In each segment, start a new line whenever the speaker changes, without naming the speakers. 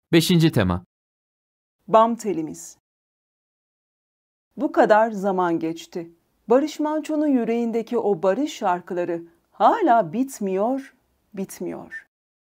Beşinci tema.
Bam telimiz. Bu kadar zaman geçti. Barış Manço'nun yüreğindeki o barış şarkıları hala bitmiyor.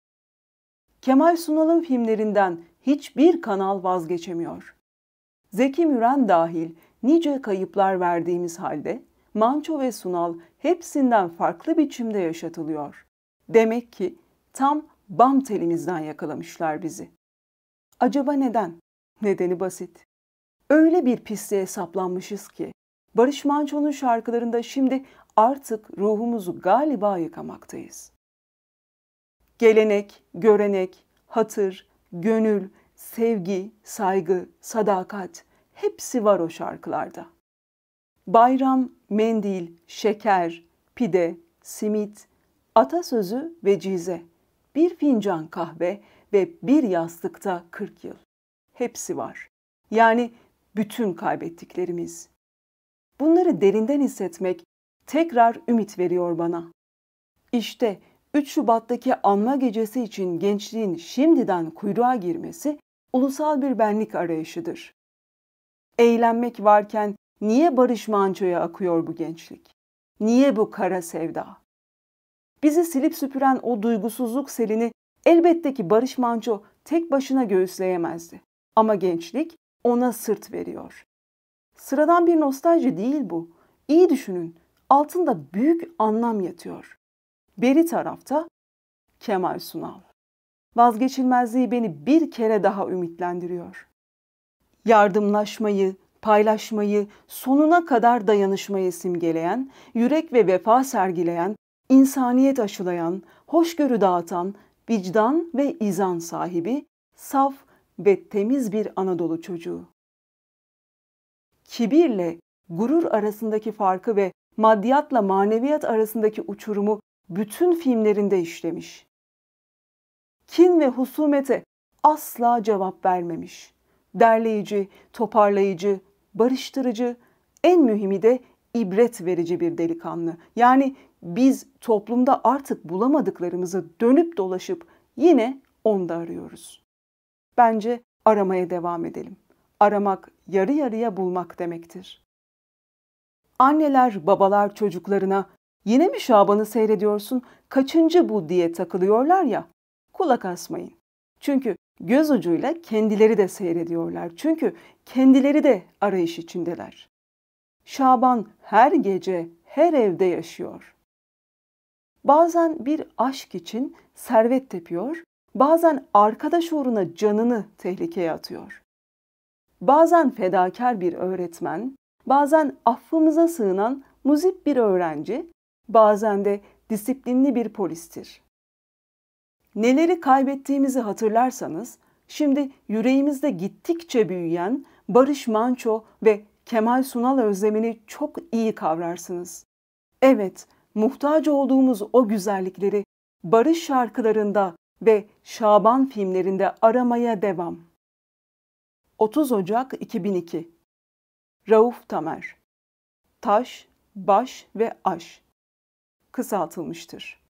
Kemal Sunal'ın filmlerinden hiçbir kanal vazgeçemiyor. Zeki Müren dahil nice kayıplar verdiğimiz halde Manço ve Sunal hepsinden farklı biçimde yaşatılıyor. Demek ki tam bam telimizden yakalamışlar bizi. Acaba neden? Nedeni basit. Öyle bir pisliğe saplanmışız ki Barış Manço'nun şarkılarında şimdi artık ruhumuzu galiba yıkamaktayız. Gelenek, görenek, hatır, gönül, sevgi, saygı, sadakat hepsi var o şarkılarda. Bayram, mendil, şeker, pide, simit, atasözü ve cize, bir fincan kahve ve bir yastıkta 40 yıl. Hepsi var. Yani bütün kaybettiklerimiz. Bunları derinden hissetmek tekrar ümit veriyor bana. İşte 3 Şubat'taki anma gecesi için gençliğin şimdiden kuyruğa girmesi ulusal bir benlik arayışıdır. Eğlenmek varken niye Barış Manço'ya akıyor bu gençlik? Niye bu kara sevda? Bizi silip süpüren o duygusuzluk selini elbette ki Barış Manço tek başına göğüsleyemezdi. Ama gençlik ona sırt veriyor. Sıradan bir nostalji değil bu. İyi düşünün, altında büyük anlam yatıyor. Beri tarafta Kemal Sunal. Vazgeçilmezliği beni bir kere daha ümitlendiriyor. Yardımlaşmayı, paylaşmayı, sonuna kadar dayanışmayı simgeleyen, yürek ve vefa sergileyen, insaniyet aşılayan, hoşgörü dağıtan, vicdan ve izan sahibi, saf ve temiz bir Anadolu çocuğu. Kibirle gurur arasındaki farkı ve maddiyatla maneviyat arasındaki uçurumu bütün filmlerinde işlemiş. Kin ve husumete asla cevap vermemiş. Derleyici, toparlayıcı, barıştırıcı, en mühimi de ibret verici bir delikanlı. Yani biz toplumda artık bulamadıklarımızı dönüp dolaşıp yine onda arıyoruz. Bence aramaya devam edelim. Aramak yarı yarıya bulmak demektir. Anneler, babalar çocuklarına "Yine mi Şaban'ı seyrediyorsun? Kaçıncı bu?" diye takılıyorlar ya. Kulak asmayın. Çünkü göz ucuyla kendileri de seyrediyorlar. Çünkü kendileri de arayış içindeler. Şaban her gece, her evde yaşıyor. Bazen bir aşk için servet tepiyor, bazen arkadaş uğruna canını tehlikeye atıyor. Bazen fedakar bir öğretmen, bazen affımıza sığınan muzip bir öğrenci, bazen de disiplinli bir polistir. Neleri kaybettiğimizi hatırlarsanız, şimdi yüreğimizde gittikçe büyüyen Barış Manço ve Kemal Sunal özlemini çok iyi kavrarsınız. Evet, muhtaç olduğumuz o güzellikleri Barış şarkılarında ve Şaban filmlerinde aramaya devam. 30 Ocak 2002. Rauf Tamer. Taş, baş ve aş. Kısaltılmıştır.